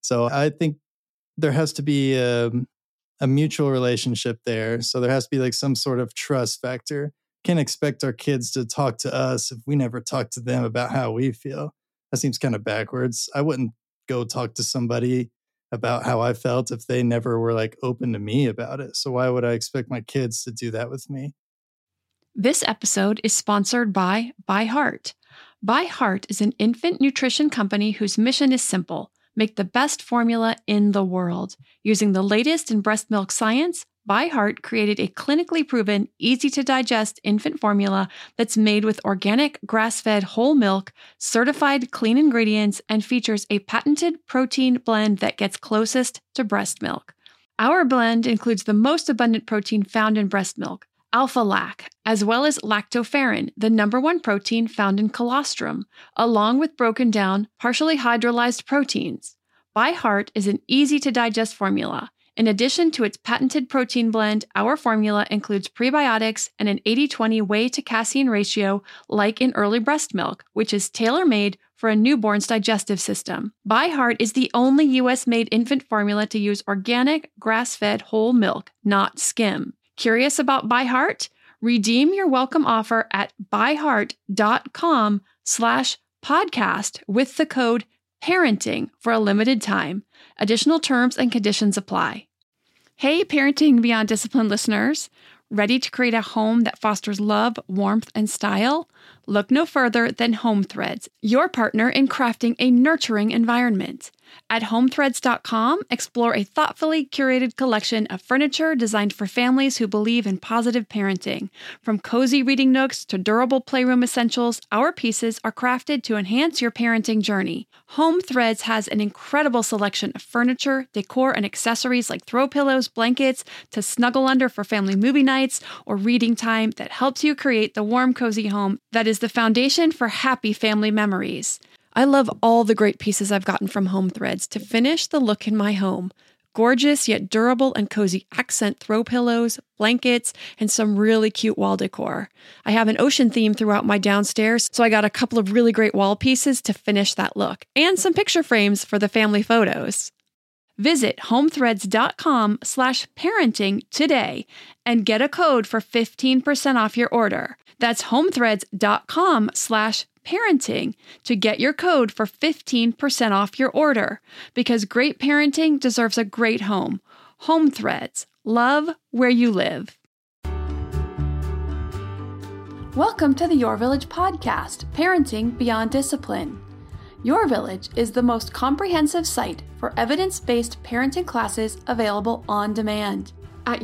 So I think there has to be a mutual relationship there. So there has to be like some sort of trust factor. Can't expect our kids to talk to us if we never talk to them about how we feel. That seems kind of backwards. I wouldn't go talk to somebody about how I felt if they never were like open to me about it. So why would I expect my kids to do that with me? This episode is sponsored by ByHeart. ByHeart is an infant nutrition company whose mission is simple: make the best formula in the world. Using the latest in breast milk science, ByHeart created a clinically proven, easy-to-digest infant formula that's made with organic, grass-fed whole milk, certified clean ingredients, and features a patented protein blend that gets closest to breast milk. Our blend includes the most abundant protein found in breast milk, alpha-lac, as well as lactoferrin, the number one protein found in colostrum, along with broken down, partially hydrolyzed proteins. ByHeart is an easy-to-digest formula. In addition to its patented protein blend, our formula includes prebiotics and an 80-20 whey to casein ratio like in early breast milk, which is tailor-made for a newborn's digestive system. ByHeart is the only U.S.-made infant formula to use organic, grass-fed whole milk, not skim. Curious about ByHeart? Redeem your welcome offer at byheart.com/podcast with the code parenting for a limited time. Additional terms and conditions apply. Hey, Parenting Beyond Discipline listeners. Ready to create a home that fosters love, warmth, and style? Look no further than Home Threads, your partner in crafting a nurturing environment. At homethreads.com, explore a thoughtfully curated collection of furniture designed for families who believe in positive parenting. From cozy reading nooks to durable playroom essentials, our pieces are crafted to enhance your parenting journey. Home Threads has an incredible selection of furniture, decor, and accessories like throw pillows, blankets, to snuggle under for family movie nights or reading time that helps you create the warm, cozy home that is the foundation for happy family memories. I love all the great pieces I've gotten from Home Threads to finish the look in my home. Gorgeous yet durable and cozy accent throw pillows, blankets, and some really cute wall decor. I have an ocean theme throughout my downstairs, so I got a couple of really great wall pieces to finish that look, and some picture frames for the family photos. Visit homethreads.com/parenting today and get a code for 15% off your order. That's homethreads.com/parenting to get your code for 15% off your order, because great parenting deserves a great home. Home Threads. Love where you live. Welcome to the Your Village podcast, Parenting Beyond Discipline. Your Village is the most comprehensive site for evidence-based parenting classes available on demand at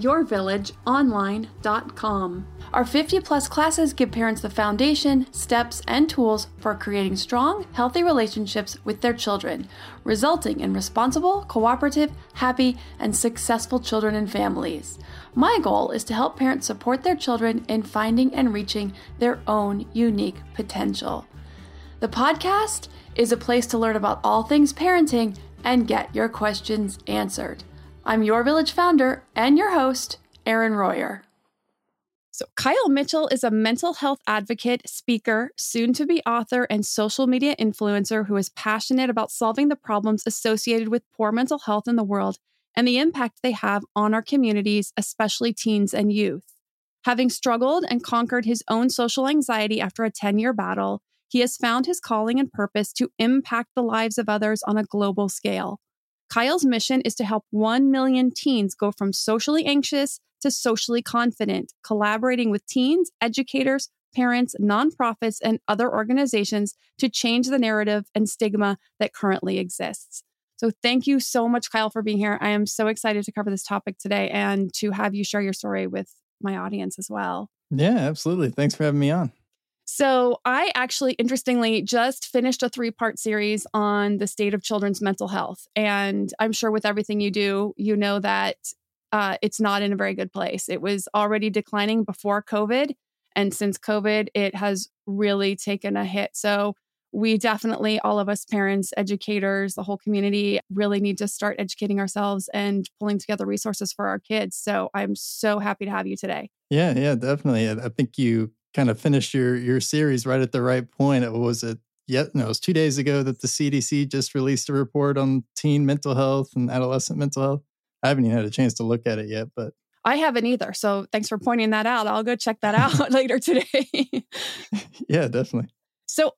yourvillageonline.com. Our 50-plus classes give parents the foundation, steps, and tools for creating strong, healthy relationships with their children, resulting in responsible, cooperative, happy, and successful children and families. My goal is to help parents support their children in finding and reaching their own unique potential. The podcast is a place to learn about all things parenting and get your questions answered. I'm Your Village founder and your host, Erin Royer. So Kyle Mitchell is a mental health advocate, speaker, soon-to-be author, and social media influencer who is passionate about solving the problems associated with poor mental health in the world and the impact they have on our communities, especially teens and youth. Having struggled and conquered his own social anxiety after a 10-year battle, he has found his calling and purpose to impact the lives of others on a global scale. Kyle's mission is to help 1 million teens go from socially anxious to socially confident, collaborating with teens, educators, parents, nonprofits, and other organizations to change the narrative and stigma that currently exists. So thank you so much, Kyle, for being here. I am so excited to cover this topic today and to have you share your story with my audience as well. Yeah, absolutely. Thanks for having me on. So I actually, interestingly, just finished a 3-part series on the state of children's mental health. And I'm sure with everything you do, you know that it's not in a very good place. It was already declining before COVID. And since COVID, it has really taken a hit. So we definitely, all of us parents, educators, the whole community really need to start educating ourselves and pulling together resources for our kids. So I'm so happy to have you today. Yeah, definitely. I think you kind of finished your series right at the right point. It was no, it was 2 days ago that the CDC just released a report on teen mental health and adolescent mental health. I haven't even had a chance to look at it yet, but I haven't either. So thanks for pointing that out. I'll go check that out later today. yeah, definitely. So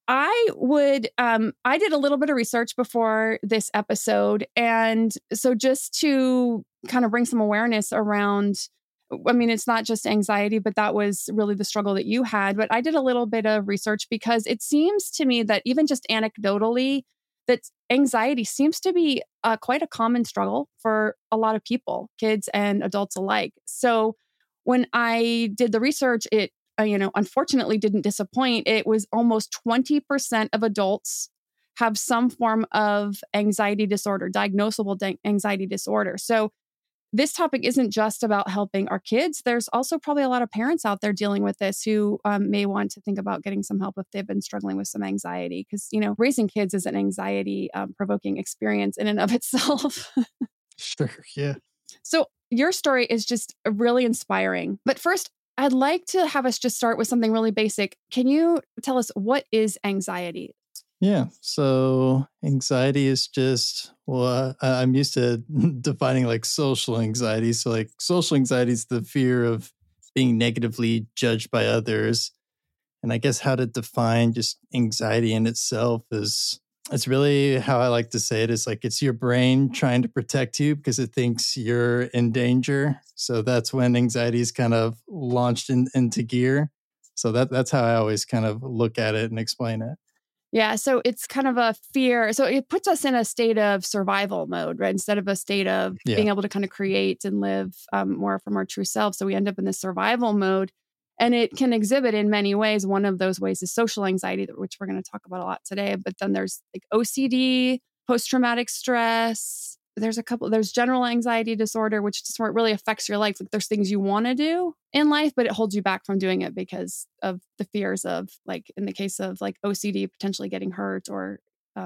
I did a little bit of research before this episode. And so just to kind of bring some awareness around, I mean, it's not just anxiety, but that was really the struggle that you had. But I did a little bit of research because it seems to me that even just anecdotally, that anxiety seems to be quite a common struggle for a lot of people, kids and adults alike. So when I did the research, it unfortunately didn't disappoint. It was almost 20% of adults have some form of anxiety disorder, diagnosable anxiety disorder. So this topic isn't just about helping our kids. There's also probably a lot of parents out there dealing with this who may want to think about getting some help if they've been struggling with some anxiety. Because, raising kids is an anxiety provoking experience in and of itself. Sure, yeah. So your story is just really inspiring. But first, I'd like to have us just start with something really basic. Can you tell us, what is anxiety? Yeah. So anxiety is just, well, I'm used to defining like social anxiety. So like social anxiety is the fear of being negatively judged by others. And I guess how to define just anxiety in itself is, it's really how I like to say it is like it's your brain trying to protect you because it thinks you're in danger. So that's when anxiety is kind of launched into gear. So that's how I always kind of look at it and explain it. Yeah, so it's kind of a fear. So it puts us in a state of survival mode, right? Instead of a state of being able to kind of create and live more from our true self. So we end up in this survival mode. And it can exhibit in many ways. One of those ways is social anxiety, which we're going to talk about a lot today. But then there's like OCD, post-traumatic stress. There's general anxiety disorder, which just really affects your life. Like there's things you want to do in life, but it holds you back from doing it because of the fears of, like, in the case of like OCD, potentially getting hurt or,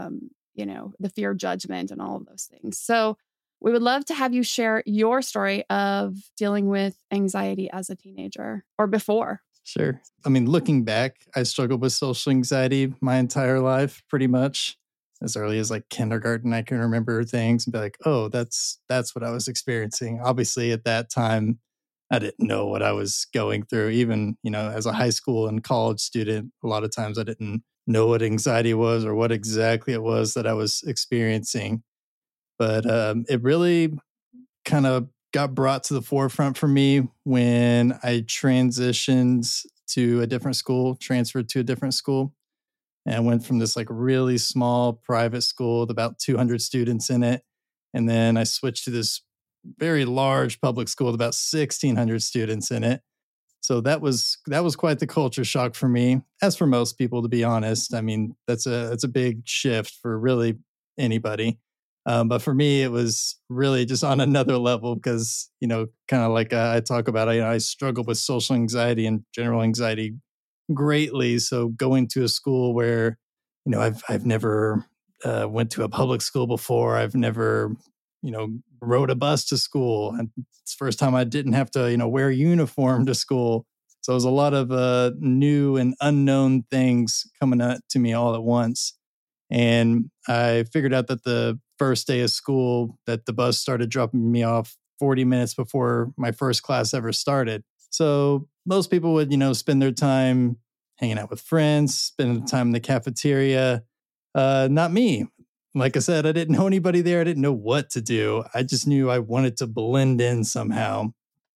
the fear of judgment and all of those things. So we would love to have you share your story of dealing with anxiety as a teenager or before. Sure. I mean, looking back, I struggled with social anxiety my entire life, pretty much. As early as like kindergarten, I can remember things and be like, oh, that's what I was experiencing. Obviously, at that time, I didn't know what I was going through. Even, as a high school and college student, a lot of times I didn't know what anxiety was or what exactly it was that I was experiencing. But it really kind of got brought to the forefront for me when I transitioned to a different school, transferred to a different school. And I went from this like really small private school with about 200 students in it. And then I switched to this very large public school with about 1,600 students in it. So that was quite the culture shock for me, as for most people, to be honest. I mean, that's a big shift for really anybody. But for me, it was really just on another level because, kind of like I talk about, I struggle with social anxiety and general anxiety greatly. So going to a school where, I've never went to a public school before. I've never, rode a bus to school. And it's the first time I didn't have to, wear a uniform to school. So it was a lot of new and unknown things coming to me all at once. And I figured out that the first day of school that the bus started dropping me off 40 minutes before my first class ever started. So most people would, spend their time hanging out with friends, spending time in the cafeteria. Not me. Like I said, I didn't know anybody there. I didn't know what to do. I just knew I wanted to blend in somehow.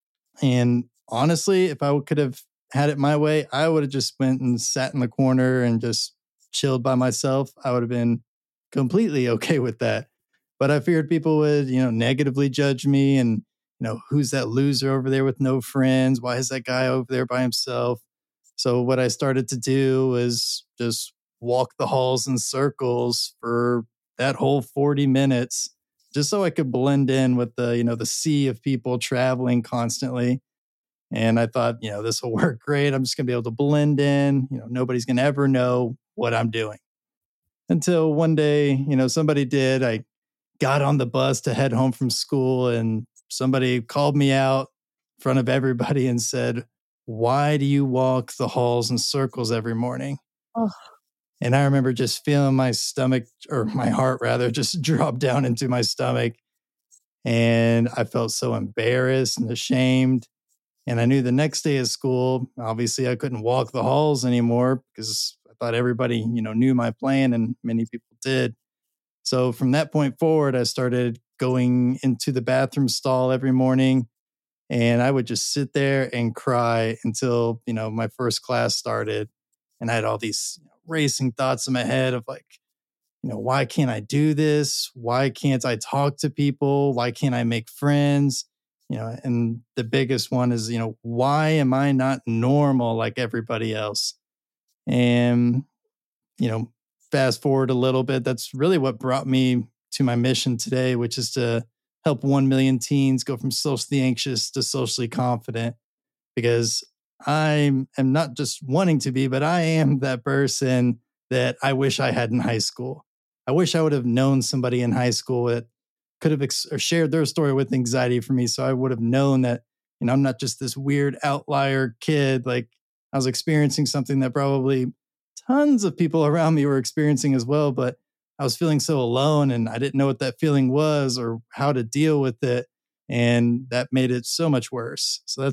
And honestly, if I could have had it my way, I would have just went and sat in the corner and just chilled by myself. I would have been completely okay with that. But I feared people would, negatively judge me and, who's that loser over there with no friends? Why is that guy over there by himself? So what I started to do was just walk the halls in circles for that whole 40 minutes, just so I could blend in with the sea of people traveling constantly. And I thought, this will work great. I'm just going to be able to blend in. Nobody's going to ever know what I'm doing. Until one day, somebody did. I got on the bus to head home from school and somebody called me out in front of everybody and said, "Why do you walk the halls in circles every morning?" Oh. And I remember just feeling my stomach, or my heart rather, just drop down into my stomach. And I felt so embarrassed and ashamed. And I knew the next day of school, obviously I couldn't walk the halls anymore because I thought everybody, knew my plan, and many people did. So from that point forward, I started going into the bathroom stall every morning, and I would just sit there and cry until, my first class started. And I had all these racing thoughts in my head of like, why can't I do this? Why can't I talk to people? Why can't I make friends? And the biggest one is, why am I not normal like everybody else? And, fast forward a little bit, that's really what brought me to my mission today, which is to help 1 million teens go from socially anxious to socially confident. Because I am not just wanting to be, but I am that person that I wish I had in high school. I wish I would have known somebody in high school that could have or shared their story with anxiety for me. So I would have known that, I'm not just this weird outlier kid. Like, I was experiencing something that probably tons of people around me were experiencing as well, but I was feeling so alone and I didn't know what that feeling was or how to deal with it. And that made it so much worse. So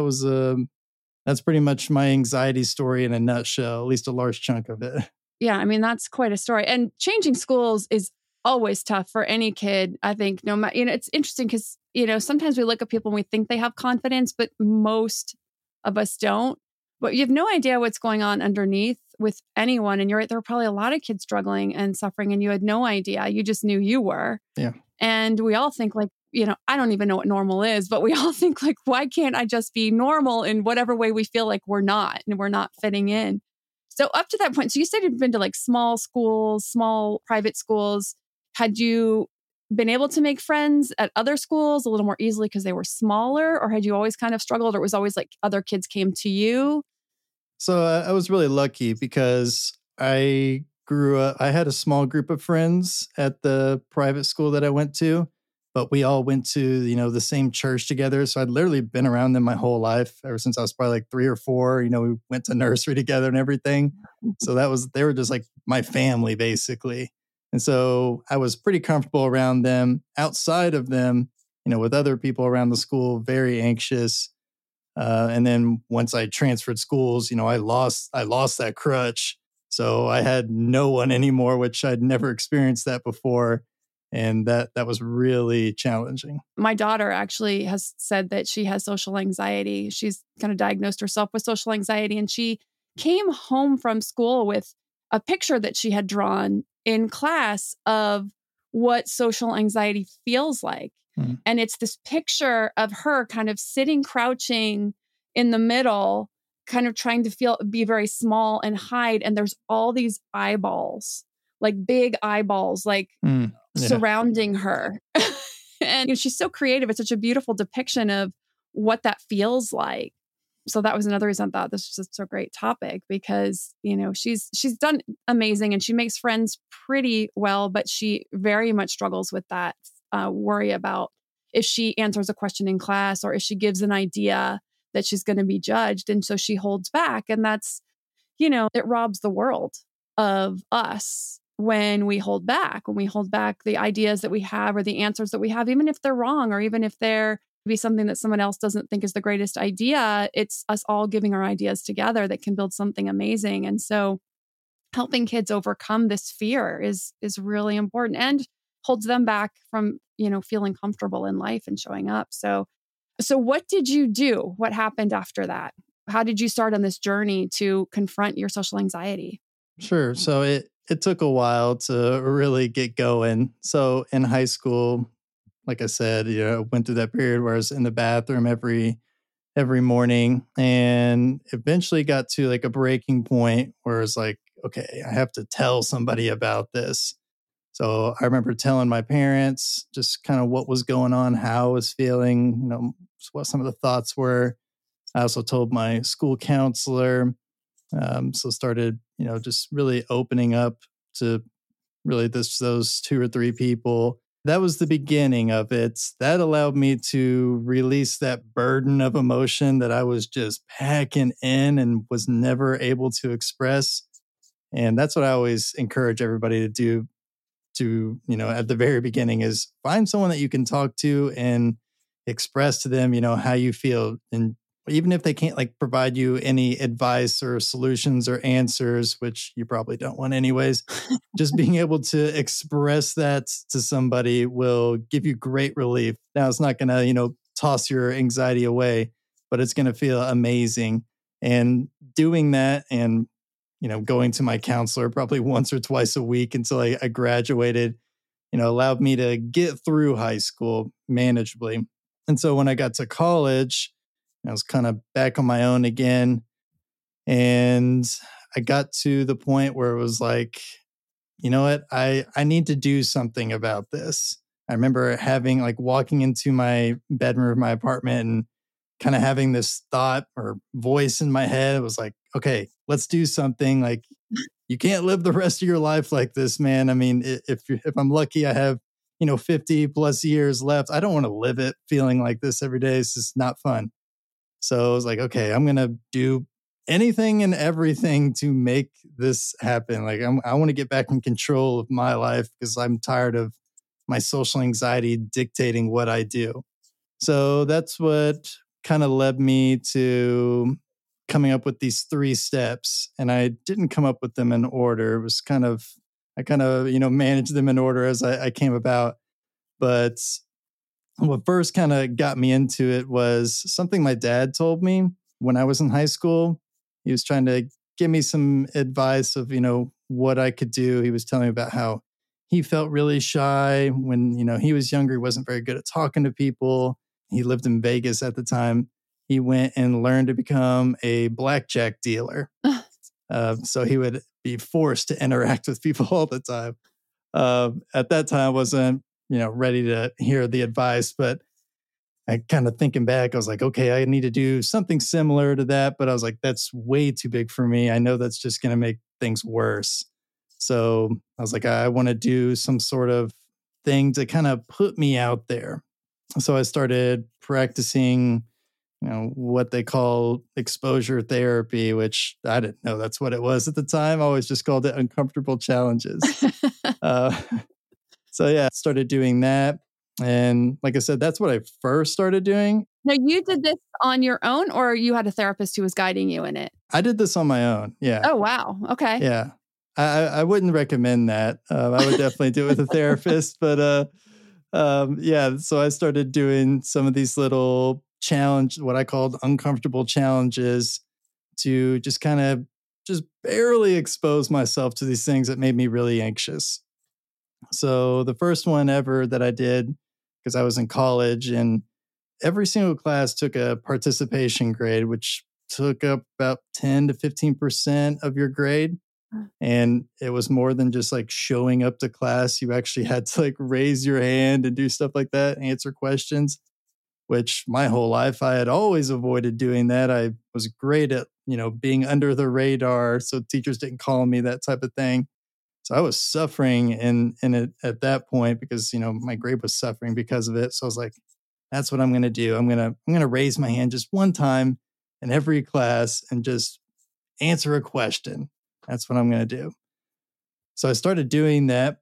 that's pretty much my anxiety story in a nutshell, at least a large chunk of it. Yeah, I mean, that's quite a story. And changing schools is always tough for any kid. I think no matter, it's interesting because, sometimes we look at people and we think they have confidence, but most of us don't. But you have no idea what's going on underneath with anyone. And you're right, there were probably a lot of kids struggling and suffering, and you had no idea. You just knew you were. Yeah. And we all think like, I don't even know what normal is, but we all think like, why can't I just be normal in whatever way we feel like we're not and we're not fitting in? So up to that point, so you said you'd been to like small schools, small private schools. Had you been able to make friends at other schools a little more easily because they were smaller, or had you always kind of struggled, or it was always like other kids came to you? So I was really lucky because I grew up, I had a small group of friends at the private school that I went to, but we all went to, the same church together. So I'd literally been around them my whole life, ever since I was probably like 3 or 4. We went to nursery together and everything. So they were just like my family basically. And so I was pretty comfortable around them. Outside of them, with other people around the school, very anxious. And then once I transferred schools, I lost that crutch. So I had no one anymore, which I'd never experienced that before. And that was really challenging. My daughter actually has said that she has social anxiety. She's kind of diagnosed herself with social anxiety. And she came home from school with a picture that she had drawn in class of what social anxiety feels like. Mm. And it's this picture of her kind of sitting, crouching in the middle, kind of trying to be very small and hide. And there's all these eyeballs, like big eyeballs, like surrounding her. And she's so creative. It's such a beautiful depiction of what that feels like. So that was another reason I thought this was such a great topic because, she's done amazing and she makes friends pretty well, but she very much struggles with that worry about if she answers a question in class or if she gives an idea that she's going to be judged. And so she holds back. And that's, it robs the world of us when we hold back the ideas that we have or the answers that we have, even if they're wrong or even if they're be something that someone else doesn't think is the greatest idea. It's us all giving our ideas together that can build something amazing. And so helping kids overcome this fear is really important and holds them back from, feeling comfortable in life and showing up. So what did you do? What happened after that? How did you start on this journey to confront your social anxiety? Sure. So it took a while to really get going. So in high school, like I said, went through that period where I was in the bathroom every morning, and eventually got to like a breaking point where it's like, okay, I have to tell somebody about this. So I remember telling my parents just kind of what was going on, how I was feeling, what some of the thoughts were. I also told my school counselor. So started, just really opening up to really those 2 or 3 people. That was the beginning of it. That allowed me to release that burden of emotion that I was just packing in and was never able to express. And that's what I always encourage everybody to do at the very beginning is find someone that you can talk to and express to them, how you feel. And even if they can't like provide you any advice or solutions or answers, which you probably don't want anyways, just being able to express that to somebody will give you great relief. Now it's not going to, toss your anxiety away, but it's going to feel amazing. And doing that and, going to my counselor probably once or twice a week until I graduated, allowed me to get through high school manageably. And so when I got to college, I was kind of back on my own again. And I got to the point where it was like, you know what? I need to do something about this. I remember walking into my bedroom of my apartment and kind of having this thought or voice in my head. It was like, okay, let's do something. Like, you can't live the rest of your life like this, man. I mean, if I'm lucky, I have, 50 plus years left. I don't want to live it feeling like this every day. It's just not fun. So I was like, okay, I'm going to do anything and everything to make this happen. Like, I want to get back in control of my life because I'm tired of my social anxiety dictating what I do. So that's what kind of led me to coming up with these 3 steps. And I didn't come up with them in order. It was I managed them in order as I came about. But what first kind of got me into it was something my dad told me when I was in high school. He was trying to give me some advice of, what I could do. He was telling me about how he felt really shy when, he was younger. He wasn't very good at talking to people. He lived in Vegas at the time. He went and learned to become a blackjack dealer. So he would be forced to interact with people all the time. At that time, I wasn't, ready to hear the advice, but I kind of thinking back, I was like, okay, I need to do something similar to that. But I was like, that's way too big for me. I know that's just going to make things worse. So I was like, I want to do some sort of thing to kind of put me out there. So I started practicing, what they call exposure therapy, which I didn't know that's what it was at the time. I always just called it uncomfortable challenges. So yeah, I started doing that. And like I said, that's what I first started doing. Now, you did this on your own, or you had a therapist who was guiding you in it? I did this on my own. Yeah. Oh, wow. Okay. Yeah. I wouldn't recommend that. I would definitely do it with a therapist. But yeah, so I started doing some of these little what I called uncomfortable challenges to just kind of just barely expose myself to these things that made me really anxious. So the first one ever that I did, because I was in college, and every single class took a participation grade, which took up about 10 to 15% of your grade. And it was more than just like showing up to class. You actually had to like raise your hand and do stuff like that, answer questions, which my whole life I had always avoided doing that. I was great at, being under the radar. So teachers didn't call me, that type of thing. So I was suffering in it at that point because, my grade was suffering because of it. So I was like, that's what I'm going to do. I'm going to raise my hand just one time in every class and just answer a question. That's what I'm going to do. So I started doing that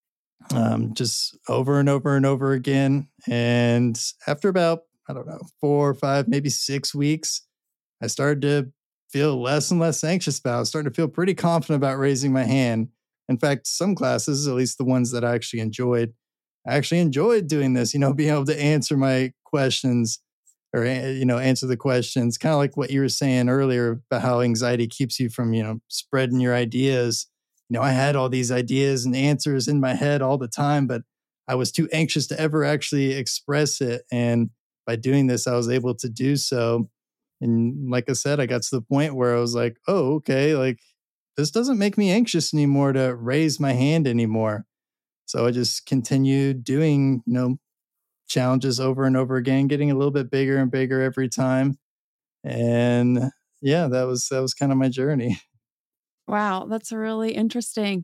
just over and over and over again. And after about, 4 or 5, maybe 6 weeks, I started to feel less and less anxious about it. I was starting to feel pretty confident about raising my hand. In fact, some classes, at least the ones that I actually enjoyed doing this, being able to answer my questions or, answer the questions, kind of like what you were saying earlier about how anxiety keeps you from, spreading your ideas. I had all these ideas and answers in my head all the time, but I was too anxious to ever actually express it. And by doing this, I was able to do so. And like I said, I got to the point where I was like, oh, okay, like this doesn't make me anxious anymore to raise my hand anymore. So I just continued doing, challenges over and over again, getting a little bit bigger and bigger every time. And yeah, that was kind of my journey. Wow, that's really interesting.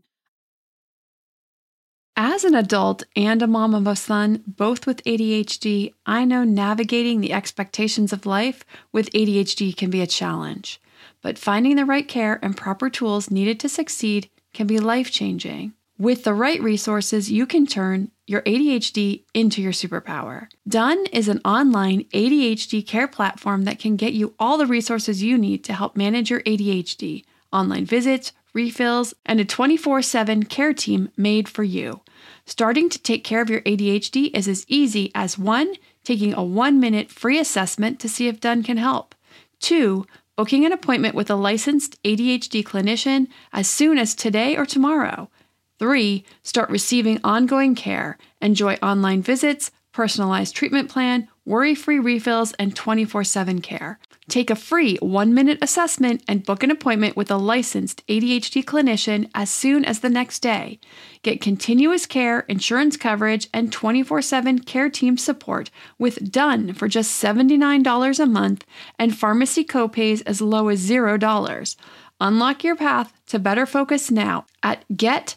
As an adult and a mom of a son, both with ADHD, I know navigating the expectations of life with ADHD can be a challenge. but finding the right care and proper tools needed to succeed can be life-changing. With the right resources, you can turn your ADHD into your superpower. Done is an online ADHD care platform that can get you all the resources you need to help manage your ADHD, online visits, refills, and a 24/7 care team made for you. Starting to take care of your ADHD is as easy as 1, taking a 1-minute free assessment to see if Done can help. 2, booking an appointment with a licensed ADHD clinician as soon as today or tomorrow. 3, start receiving ongoing care. Enjoy online visits, personalized treatment plan, worry-free refills, and 24/7 care. Take a free 1-minute assessment and book an appointment with a licensed ADHD clinician as soon as the next day. Get continuous care, insurance coverage, and 24/7 care team support with Done for just $79 a month and pharmacy copays as low as $0. Unlock your path to better focus now at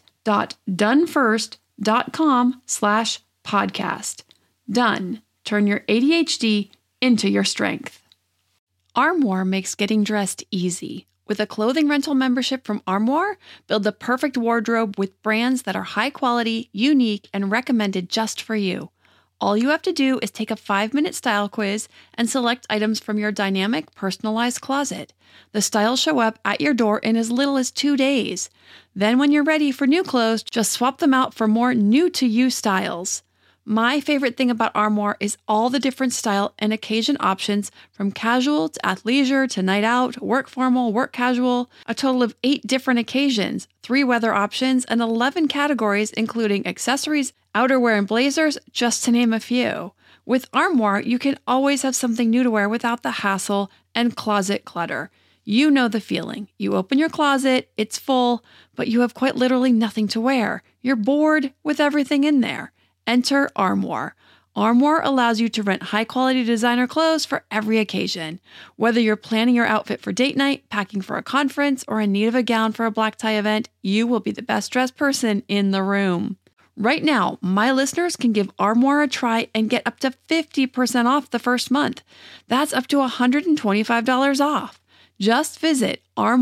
get.donefirst.com/podcast. Done. Turn your ADHD into your strength. Armoire makes getting dressed easy. With a clothing rental membership from Armoire, build the perfect wardrobe with brands that are high quality, unique, and recommended just for you. All you have to do is take a 5-minute style quiz and select items from your dynamic, personalized closet. The styles show up at your door in as little as 2 days. Then when you're ready for new clothes, just swap them out for more new-to-you styles. My favorite thing about Armoire is all the different style and occasion options, from casual to athleisure to night out, work formal, work casual, a total of 8 different occasions, 3 weather options, and 11 categories including accessories, outerwear, and blazers, just to name a few. With Armoire, you can always have something new to wear without the hassle and closet clutter. You know the feeling. You open your closet, it's full, but you have quite literally nothing to wear. You're bored with everything in there. Enter Armoire. Armoire allows you to rent high-quality designer clothes for every occasion. Whether you're planning your outfit for date night, packing for a conference, or in need of a gown for a black tie event, you will be the best-dressed person in the room. Right now, my listeners can give Armoire a try and get up to 50% off the first month. That's up to $125 off. Just visit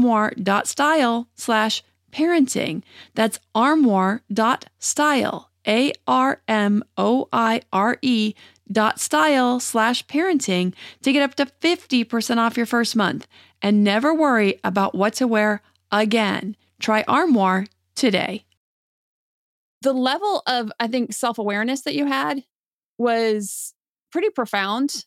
armoire.style/parenting. That's armoire.style. ARMOIRE.style/parenting to get up to 50% off your first month and never worry about what to wear again. Try Armoire today. The level of, I think, self-awareness that you had was pretty profound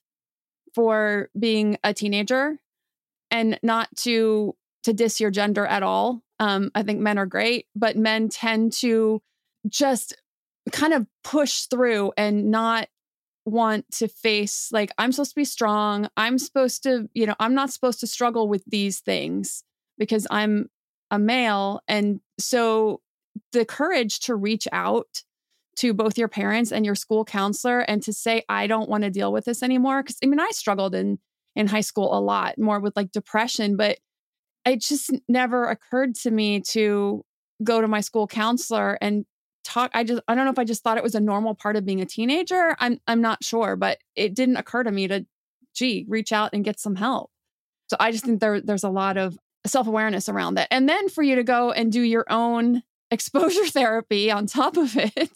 for being a teenager, and not to diss your gender at all. I think men are great, but men tend to just kind of push through and not want to face, like, I'm supposed to be strong. I'm supposed to, I'm not supposed to struggle with these things because I'm a male. And so the courage to reach out to both your parents and your school counselor and to say, I don't want to deal with this anymore. Because I struggled in high school a lot more with like depression, but it just never occurred to me to go to my school counselor and talk. I don't know if I just thought it was a normal part of being a teenager. I'm not sure, but it didn't occur to me to, reach out and get some help. So I just think there's a lot of self-awareness around that. And then for you to go and do your own exposure therapy on top of it,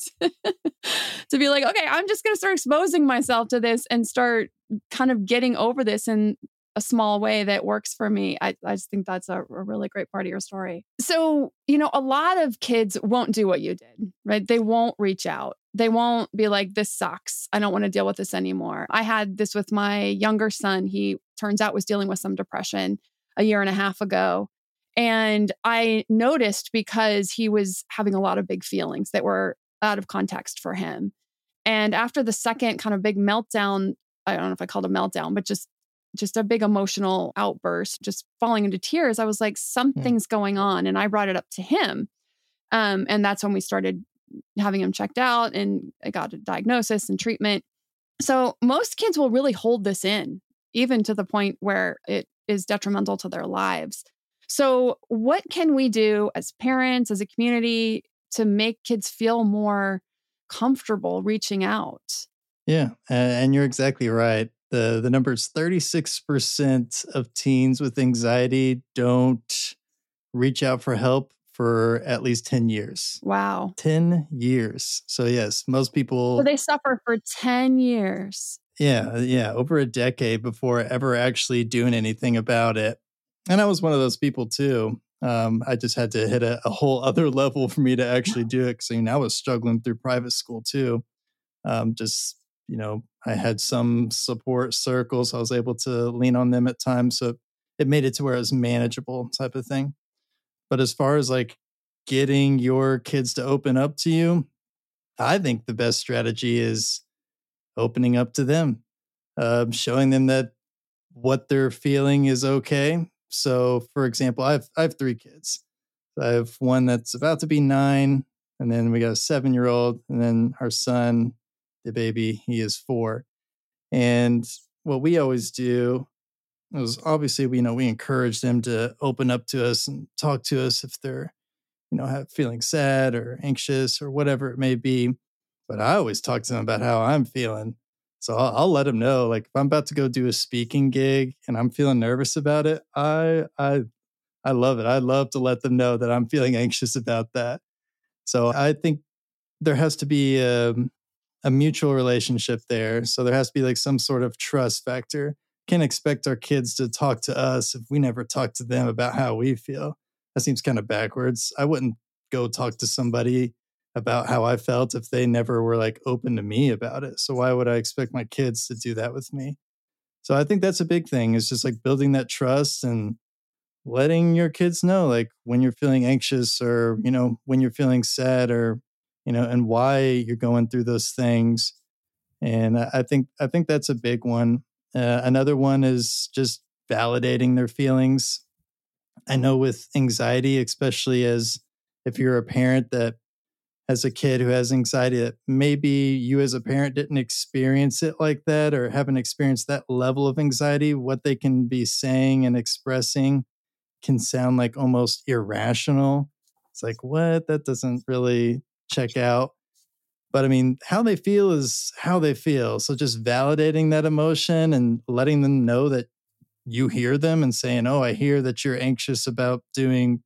to be like, okay, I'm just going to start exposing myself to this and start kind of getting over this in a small way that works for me. I just think that's a really great part of your story. So, a lot of kids won't do what you did, right? They won't reach out. They won't be like, this sucks. I don't want to deal with this anymore. I had this with my younger son. He turns out was dealing with some depression a year and a half ago. And I noticed because he was having a lot of big feelings that were out of context for him. And after the second kind of big meltdown, I don't know if I called it a meltdown, but just a big emotional outburst, just falling into tears, I was like, something's going on. And I brought it up to him. And that's when we started having him checked out, and I got a diagnosis and treatment. So most kids will really hold this in, even to the point where it is detrimental to their lives. So what can we do as parents, as a community, to make kids feel more comfortable reaching out? Yeah. And you're exactly right. The number is 36% of teens with anxiety don't reach out for help for at least 10 years. Wow. 10 years. So yes, most So people, they suffer for 10 years. yeah, over a decade before ever actually doing anything about it. And I was one of those people too. I just had to hit a whole other level for me to actually do it because I was struggling through private school too. Just, I had some support circles. I was able to lean on them at times. So it made it to where it was manageable type of thing. But as far as like getting your kids to open up to you, I think the best strategy is opening up to them, showing them that what they're feeling is okay. So, for example, I have three kids. I have one that's about to be 9, and then we got a 7-year-old, and then our son, the baby, he is 4. And what we always do is obviously we encourage them to open up to us and talk to us if they're feeling sad or anxious or whatever it may be. But I always talk to them about how I'm feeling. So I'll let them know, like if I'm about to go do a speaking gig and I'm feeling nervous about it, I love it. I love to let them know that I'm feeling anxious about that. So I think there has to be a mutual relationship there. So there has to be like some sort of trust factor. Can't expect our kids to talk to us if we never talk to them about how we feel. That seems kind of backwards. I wouldn't go talk to somebody about how I felt if they never were like open to me about it. So why would I expect my kids to do that with me? So I think that's a big thing, is just like building that trust and letting your kids know like when you're feeling anxious or, when you're feeling sad or, and why you're going through those things. And I think that's a big one. Another one is just validating their feelings. I know with anxiety, especially as if you're a parent that has a kid who has anxiety, that maybe you as a parent didn't experience it like that or haven't experienced that level of anxiety, what they can be saying and expressing can sound like almost irrational. It's like, what? That doesn't really check out. But I mean, how they feel is how they feel. So just validating that emotion and letting them know that you hear them and saying, oh, I hear that you're anxious about doing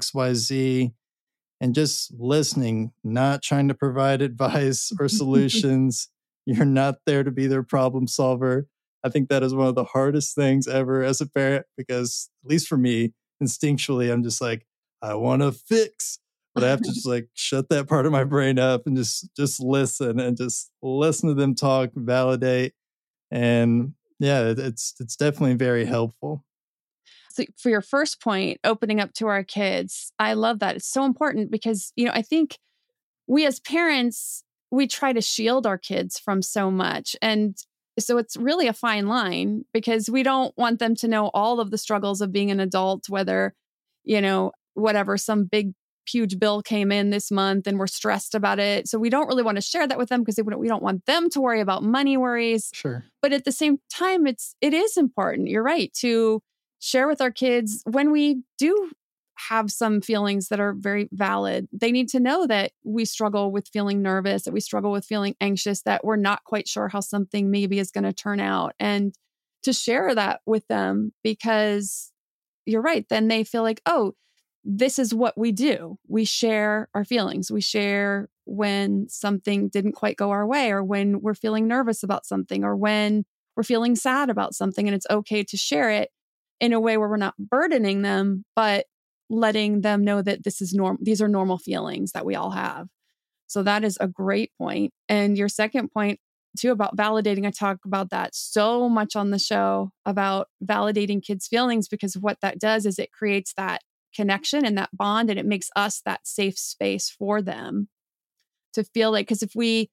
XYZ, and just listening, not trying to provide advice or solutions. You're not there to be their problem solver. I think that is one of the hardest things ever as a parent, because at least for me, instinctually, I'm just like, I want to fix, but I have to just like shut that part of my brain up and just listen and just listen to them talk, validate. And yeah, it's definitely very helpful. So for your first point, opening up to our kids, I love that. It's so important because, I think we as parents, we try to shield our kids from so much. And so it's really a fine line because we don't want them to know all of the struggles of being an adult, whether, whatever, some big, huge bill came in this month and we're stressed about it. So we don't really want to share that with them because we don't want them to worry about money worries. Sure. But at the same time, it is important. You're right, to share with our kids when we do have some feelings that are very valid. They need to know that we struggle with feeling nervous, that we struggle with feeling anxious, that we're not quite sure how something maybe is going to turn out, and to share that with them, because you're right. Then they feel like, oh, this is what we do. We share our feelings. We share when something didn't quite go our way, or when we're feeling nervous about something, or when we're feeling sad about something. And it's okay to share it in a way where we're not burdening them, but letting them know that this is normal. These are normal feelings that we all have. So that is a great point. And your second point too about validating, I talk about that so much on the show, about validating kids' feelings, because what that does is it creates that connection and that bond, and it makes us that safe space for them to feel like, because if we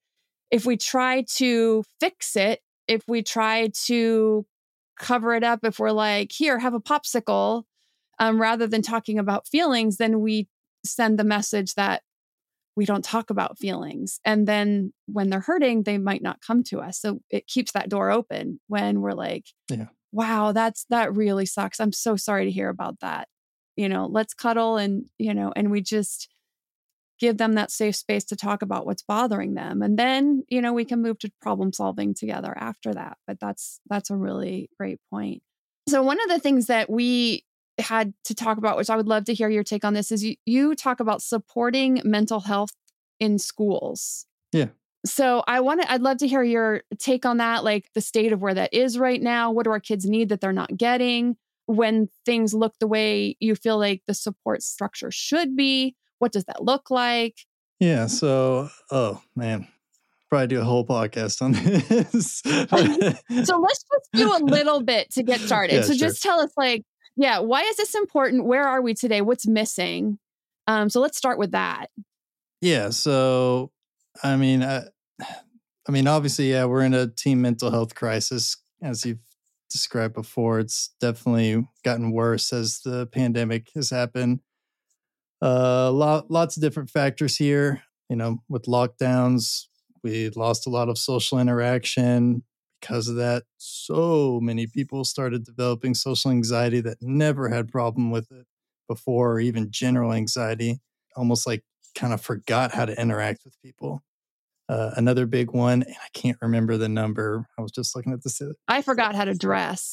try to fix it, if we try to cover it up, if we're like, here, have a popsicle, rather than talking about feelings, then we send the message that we don't talk about feelings. And then when they're hurting, they might not come to us. So it keeps that door open when we're like, Yeah. wow, that really sucks. I'm so sorry to hear about that. Let's cuddle and we just give them that safe space to talk about what's bothering them. And then, we can move to problem solving together after that. But that's a really great point. So one of the things that we had to talk about, which I would love to hear your take on this, is you talk about supporting mental health in schools. Yeah. So I'd love to hear your take on that, like the state of where that is right now. What do our kids need that they're not getting? When things look the way you feel like the support structure should be, what does that look like? Yeah. So, oh man, probably do a whole podcast on this. So let's just do a little bit to get started. Yeah, so sure. Just tell us why is this important? Where are we today? What's missing? So let's start with that. Yeah. So, I mean, obviously, yeah, we're in a teen mental health crisis, as you've described before. It's definitely gotten worse as the pandemic has happened. Lots of different factors here. With lockdowns, we lost a lot of social interaction. Because of that, so many people started developing social anxiety that never had problem with it before, or even general anxiety, almost like kind of forgot how to interact with people. Another big one, and I can't remember the number. I was just looking at this. I forgot how to dress.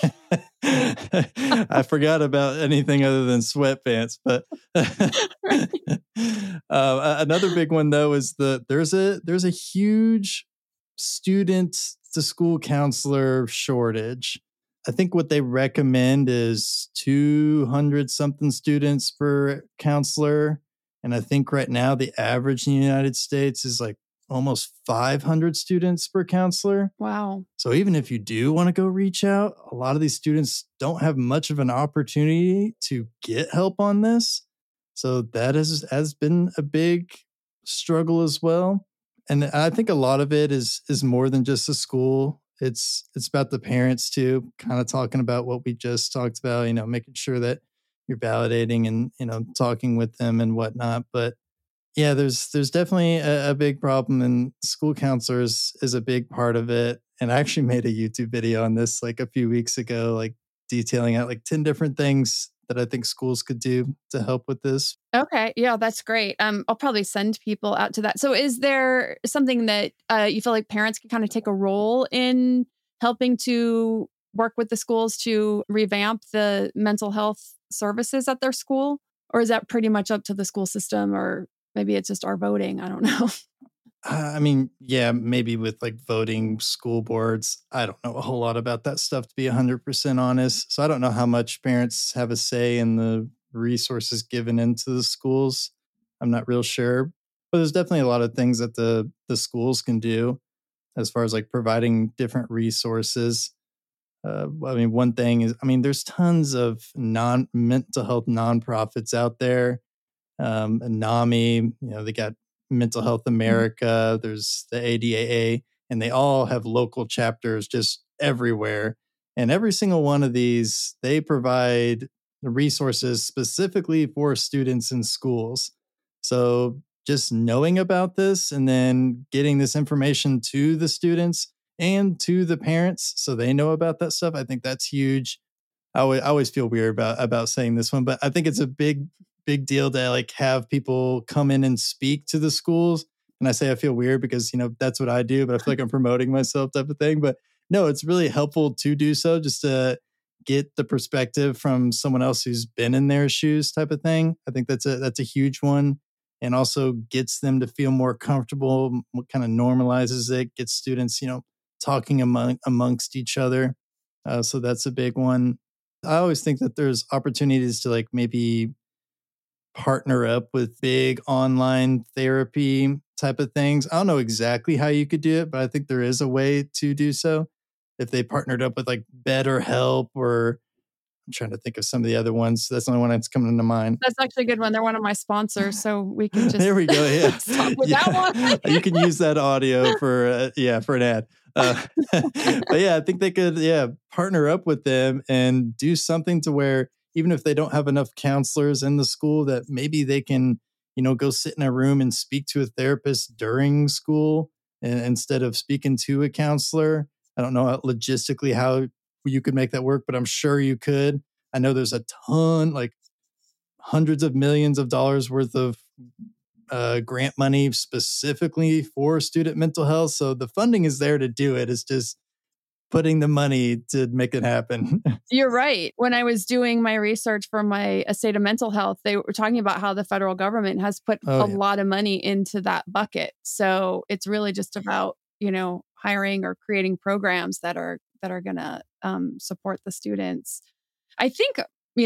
I forgot about anything other than sweatpants. But another big one, though, is there's a huge student to school counselor shortage. I think what they recommend is 200 something students per counselor. And I think right now the average in the United States is like almost 500 students per counselor. Wow. So even if you do want to go reach out, a lot of these students don't have much of an opportunity to get help on this. So that has been a big struggle as well. And I think a lot of it is more than just the school. It's about the parents too, kind of talking about what we just talked about, making sure that you're validating and, talking with them and whatnot. But yeah, there's definitely a big problem, and school counselors is a big part of it. And I actually made a YouTube video on this like a few weeks ago, like detailing out like 10 different things that I think schools could do to help with this. Okay. Yeah, that's great. I'll probably send people out to that. So is there something that you feel like parents can kind of take a role in helping to work with the schools to revamp the mental health services at their school? Or is that pretty much up to the school system, or maybe it's just our voting? I don't know. Yeah, maybe with like voting school boards. I don't know a whole lot about that stuff, to be 100% honest. So I don't know how much parents have a say in the resources given into the schools. I'm not real sure. But there's definitely a lot of things that the schools can do as far as like providing different resources. One thing is, there's tons of mental health nonprofits out there. And NAMI, they got Mental Health America, there's the ADAA, and they all have local chapters just everywhere. And every single one of these, they provide the resources specifically for students in schools. So just knowing about this and then getting this information to the students and to the parents so they know about that stuff, I think that's huge. I always feel weird about saying this one, but I think it's a big deal to like have people come in and speak to the schools. And I say I feel weird because, that's what I do, but I feel like I'm promoting myself type of thing. But no, it's really helpful to do so, just to get the perspective from someone else who's been in their shoes type of thing. I think that's a huge one, and also gets them to feel more comfortable. What kind of normalizes it, gets students, talking amongst each other. So that's a big one. I always think that there's opportunities to like maybe partner up with big online therapy type of things. I don't know exactly how you could do it, but I think there is a way to do so. If they partnered up with like BetterHelp, or I'm trying to think of some of the other ones. That's the only one that's coming to mind. That's actually a good one. They're one of my sponsors, so we can just there we go. Yeah, stop with that one. You can use that audio for an ad. But yeah, I think they could partner up with them and do something to where even if they don't have enough counselors in the school, that maybe they can go sit in a room and speak to a therapist during school instead of speaking to a counselor. I don't know logistically how you could make that work, but I'm sure you could. I know there's a ton, like hundreds of millions of dollars worth of grant money specifically for student mental health. So the funding is there to do it. It's just putting the money to make it happen. You're right. When I was doing my research for my State of Mental Health, they were talking about how the federal government has put a lot of money into that bucket. So it's really just about, hiring or creating programs that are going to support the students. I think,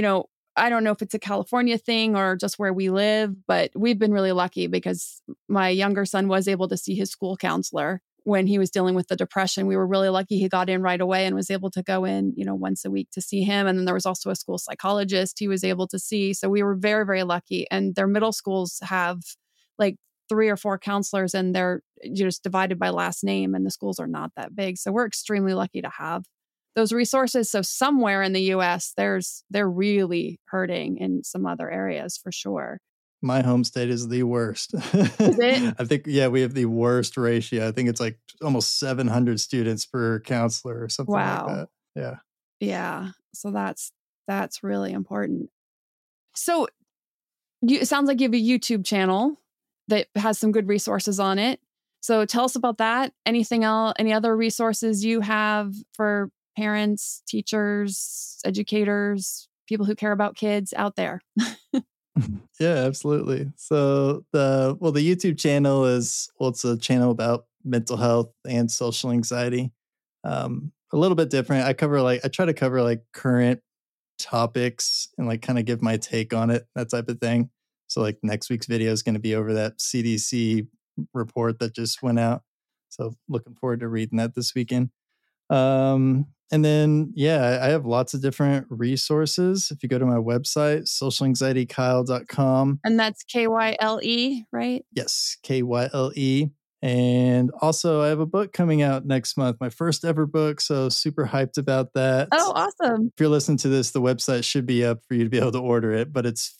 I don't know if it's a California thing or just where we live, but we've been really lucky because my younger son was able to see his school counselor when he was dealing with the depression. We were really lucky he got in right away and was able to go in, once a week to see him. And then there was also a school psychologist he was able to see. So we were very, very lucky. And their middle schools have like 3 or 4 counselors, and they're just divided by last name, and the schools are not that big. So we're extremely lucky to have those resources. So somewhere in the US, they're really hurting in some other areas for sure. My home state is the worst. Is it? I think, we have the worst ratio. I think it's like almost 700 students per counselor or something like that. Yeah. Yeah. So that's really important. So it sounds like you have a YouTube channel that has some good resources on it. So tell us about that. Anything else, any other resources you have for parents, teachers, educators, people who care about kids out there? Yeah, absolutely. So the YouTube channel is, it's a channel about mental health and social anxiety. A little bit different. I try to cover like current topics and like kind of give my take on it, that type of thing. So like next week's video is going to be over that CDC report that just went out. So looking forward to reading that this weekend. And then, I have lots of different resources. If you go to my website, socialanxietykyle.com. And that's KYLE, right? Yes, KYLE. And also I have a book coming out next month, my first ever book. So super hyped about that. Oh, awesome. If you're listening to this, the website should be up for you to be able to order it, but it's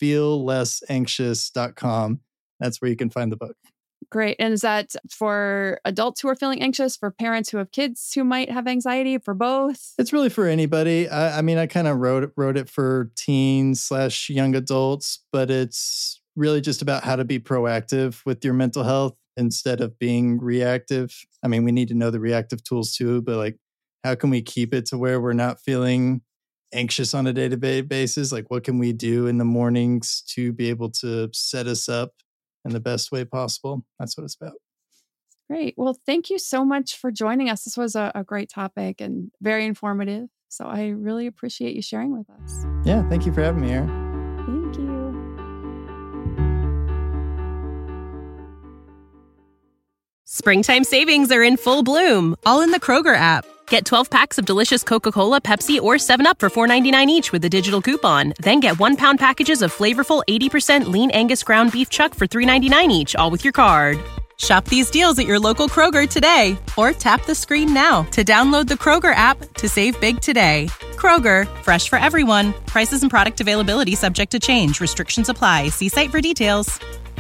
feellessanxious.com. That's where you can find the book. Great. And is that for adults who are feeling anxious, for parents who have kids who might have anxiety, for both? It's really for anybody. I kind of wrote it for teens / young adults, but it's really just about how to be proactive with your mental health instead of being reactive. I mean, we need to know the reactive tools too, but like, how can we keep it to where we're not feeling anxious on a day-to-day basis? Like, what can we do in the mornings to be able to set us up in the best way possible? That's what it's about. Great. Well, thank you so much for joining us. This was a great topic and very informative. So I really appreciate you sharing with us. Yeah. Thank you for having me here. Thank you. Springtime savings are in full bloom, all in the Kroger app. Get 12 packs of delicious Coca-Cola, Pepsi, or 7-Up for $4.99 each with a digital coupon. Then get 1-pound packages of flavorful 80% lean Angus ground beef chuck for $3.99 each, all with your card. Shop these deals at your local Kroger today, or tap the screen now to download the Kroger app to save big today. Kroger, fresh for everyone. Prices and product availability subject to change. Restrictions apply. See site for details.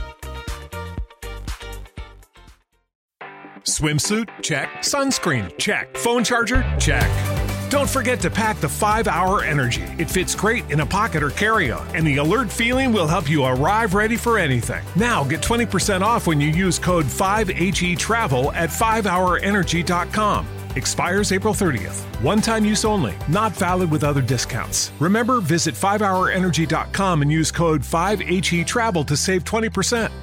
Swimsuit? Check. Sunscreen? Check. Phone charger? Check. Don't forget to pack the 5-Hour Energy. It fits great in a pocket or carry-on, and the alert feeling will help you arrive ready for anything. Now get 20% off when you use code 5HETRAVEL at 5hourenergy.com. Expires April 30th. One-time use only. Not valid with other discounts. Remember, visit 5hourenergy.com and use code 5HETRAVEL to save 20%.